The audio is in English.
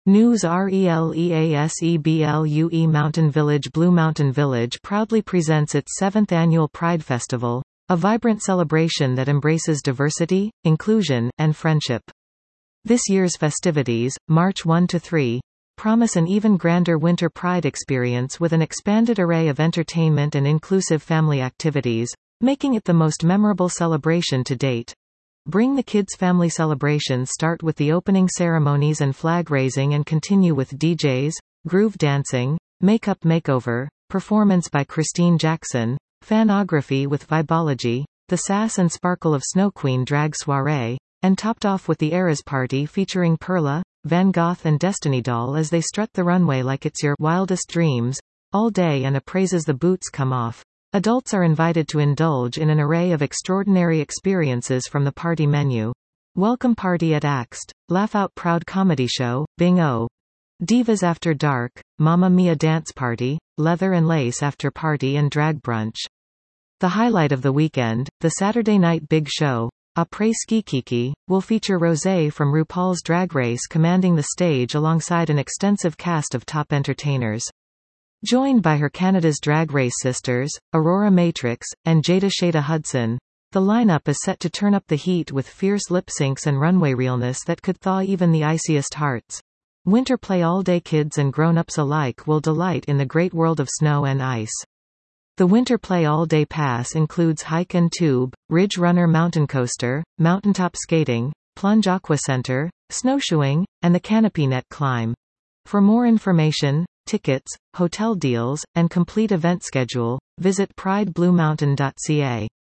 News RELEASEBLUE. Mountain Village. Blue Mountain Village proudly presents its 7th annual Pride Festival, a vibrant celebration that embraces diversity, inclusion, and friendship. This year's festivities, March 1 to 3, promise an even grander winter Pride experience with an expanded array of entertainment and inclusive family activities, making it the most memorable celebration to date. Bring the kids. Family celebrations start with the opening ceremonies and flag raising and continue with DJs, groove dancing, makeup makeover, performance by Christine Jackson, fanography with Vibology, the sass and sparkle of Snow Queen drag soiree, and topped off with the Eras Party featuring Perla, Van Gogh and Destiny Doll as they strut the runway like it's your wildest dreams, all day and appraises the boots come off. Adults are invited to indulge in an array of extraordinary experiences from the party menu. Welcome party at Axt, laugh out proud comedy show, Bing-O. Divas after dark, Mamma Mia dance party, leather and lace after party and drag brunch. The highlight of the weekend, the Saturday night big show, Après Ski Kiki, will feature Rosé from RuPaul's Drag Race commanding the stage alongside an extensive cast of top entertainers. Joined by her Canada's Drag Race sisters, Aurora Matrix, and Jada Shada Hudson, the lineup is set to turn up the heat with fierce lip syncs and runway realness that could thaw even the iciest hearts. Winter play all day. Kids and grown-ups alike will delight in the great world of snow and ice. The Winter Play All Day Pass includes hike and tube, Ridge Runner mountain coaster, mountaintop skating, plunge aqua center, snowshoeing, and the canopy net climb. For more information, tickets, hotel deals, and complete event schedule, visit pridebluemountain.ca.